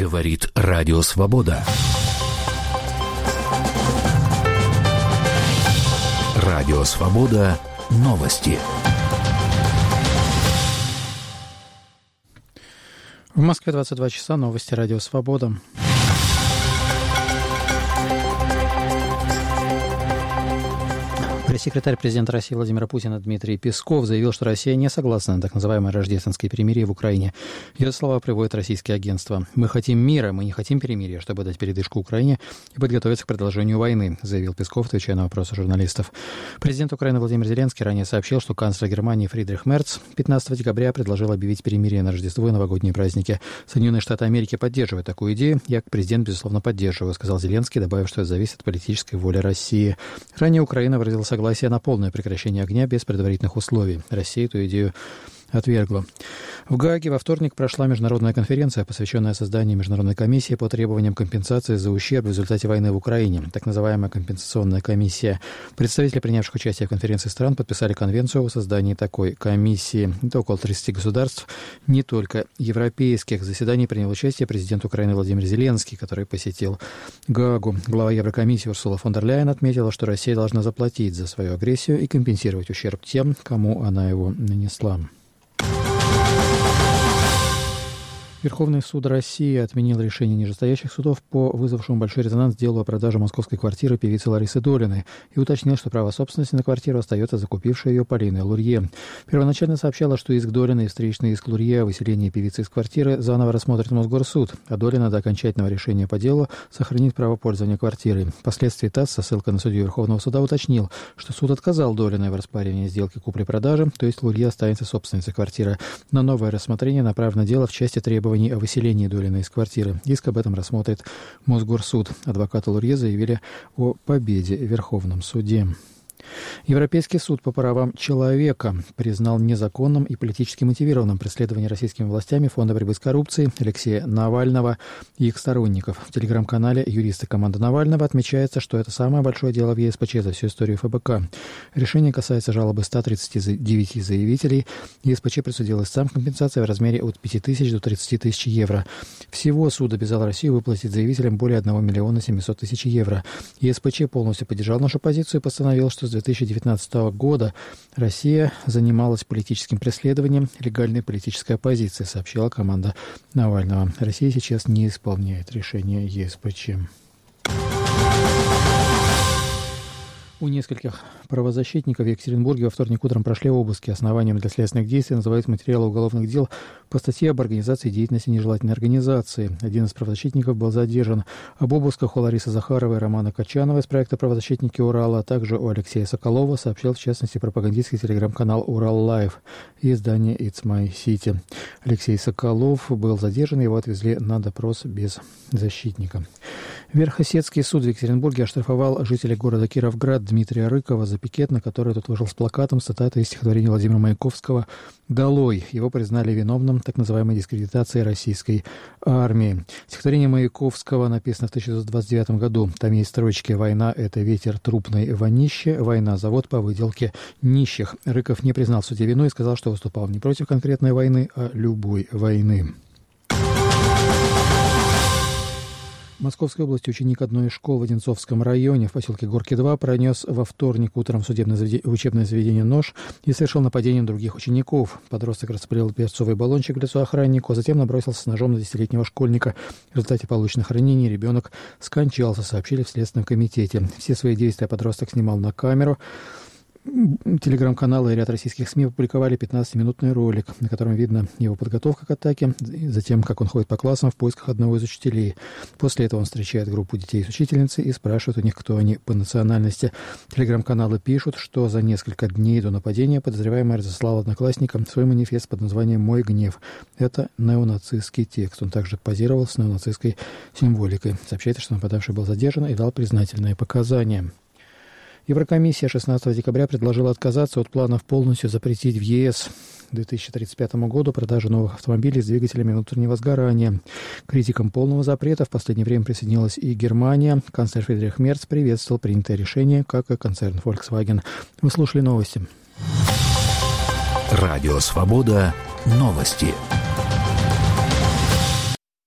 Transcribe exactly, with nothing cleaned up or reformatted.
Говорит Радио Свобода. Радио Свобода. Новости. В Москве двадцать два часа. Новости Радио Свобода. Пресс-секретарь президента России Владимира Путина Дмитрий Песков заявил, что Россия не согласна на так называемое рождественское перемирие в Украине. Ее слова приводят российские агентства. «Мы хотим мира, мы не хотим перемирия, чтобы дать передышку Украине и подготовиться к продолжению войны», заявил Песков, отвечая на вопросы журналистов. Президент Украины Владимир Зеленский ранее сообщил, что канцлер Германии Фридрих Мерц пятнадцатого декабря предложил объявить перемирие на Рождество и новогодние праздники. Соединенные Штаты Америки поддерживают такую идею. «Я, как президент, безусловно, поддерживаю», сказал Зеленский, добавив, что это зависит от политической воли России. Ранее Украина выразила согласие Согласие на полное прекращение огня без предварительных условий. Россия эту идею отвергла. В Гааге во вторник прошла международная конференция, посвященная созданию Международной комиссии по требованиям компенсации за ущерб в результате войны в Украине, так называемая компенсационная комиссия. Представители, принявших участие в конференции стран, подписали конвенцию о создании такой комиссии. Это около тридцати государств, не только европейских. В заседании принял участие президент Украины Владимир Зеленский, который посетил Гаагу. Глава Еврокомиссии Урсула фон дер Ляйен отметила, что Россия должна заплатить за свою агрессию и компенсировать ущерб тем, кому она его нанесла. Верховный суд России отменил решение нижестоящих судов по вызвавшему большой резонанс делу о продаже московской квартиры певицы Ларисы Долиной и уточнил, что право собственности на квартиру остается закупившей ее Полиной Лурье. Первоначально сообщала, что иск Долиной и встречный иск Лурье о выселении певицы из квартиры заново рассмотрит Мосгорсуд, а Долина до окончательного решения по делу сохранит право пользования квартирой. Впоследствии ТАСС со ссылкой на судью Верховного суда уточнил, что суд отказал Долиной в распаривании сделки купли-продажи, то есть Лурье останется собственницей квартиры. На новое рассмотрение направлено дело в части требований о выселении Долиной из квартиры. Иск об этом рассмотрит Мосгорсуд. Адвокаты Лурье заявили о победе в Верховном суде. Европейский суд по правам человека признал незаконным и политически мотивированным преследование российскими властями Фонда борьбы с коррупцией Алексея Навального и их сторонников. В телеграм-канале юристы команды Навального отмечается, что это самое большое дело в ЕСПЧ за всю историю ФБК. Решение касается жалобы ста тридцати девяти заявителей. ЕСПЧ присудил истцам компенсации в размере от пяти тысяч до тридцати тысяч евро. Всего суд обязал Россию выплатить заявителям более одного миллиона семисот тысяч евро. ЕСПЧ полностью поддержал нашу позицию и постановил, что с две тысячи девятнадцатого года Россия занималась политическим преследованием легальной политической оппозиции, сообщила команда Навального. Россия сейчас не исполняет решение ЕСПЧ. У нескольких правозащитников в Екатеринбурге во вторник утром прошли обыски. Основанием для следственных действий называют материалы уголовных дел по статье об организации деятельности нежелательной организации. Один из правозащитников был задержан. Об обысках у Ларисы Захаровой и Романа Качанова из проекта «Правозащитники Урала», а также у Алексея Соколова сообщил, в частности, пропагандистский телеграм-канал «Урал Лайв» и издание «It's My City». Алексей Соколов был задержан, его отвезли на допрос без защитника. Верхосецкий суд в Екатеринбурге оштрафовал жителя города Кировград Дмитрия Рыкова за пикет, на который тот вышел с плакатом с цитатой из стихотворения Владимира Маяковского «Долой». Его признали виновным так называемой дискредитации российской армии. Стихотворение Маяковского написано в тысяча девятьсот двадцать девятом году. Там есть строчки: «Война — это ветер трупной вонище, война — завод по выделке нищих». Рыков не признал в суде вину и сказал, что выступал не против конкретной войны, а любой войны. В Московской области ученик одной из школ в Одинцовском районе в поселке Горки-два пронес во вторник утром в судебное заведение, учебное заведение нож и совершил нападение на других учеников. Подросток распылил перцовый баллончик в лицо охраннику, а затем набросился с ножом на десятилетнего школьника. В результате полученных ранений ребенок скончался, сообщили в Следственном комитете. Все свои действия подросток снимал на камеру. Телеграм-каналы и ряд российских СМИ опубликовали пятнадцатиминутный ролик, на котором видно его подготовка к атаке, затем, как он ходит по классам в поисках одного из учителей. После этого он встречает группу детей с учительницей и спрашивает у них, кто они по национальности. Телеграм-каналы пишут, что за несколько дней до нападения подозреваемый разослал одноклассникам свой манифест под названием «Мой гнев». Это неонацистский текст. Он также позировал с неонацистской символикой. Сообщается, что нападавший был задержан и дал признательные показания. Еврокомиссия шестнадцатого декабря предложила отказаться от планов полностью запретить в ЕС к две тысячи тридцать пятому году продажу новых автомобилей с двигателями внутреннего сгорания. К критикам полного запрета в последнее время присоединилась и Германия. Канцлер Фридрих Мерц приветствовал принятое решение, как и концерн Volkswagen. Вы слушали новости. Радио «Свобода». Новости.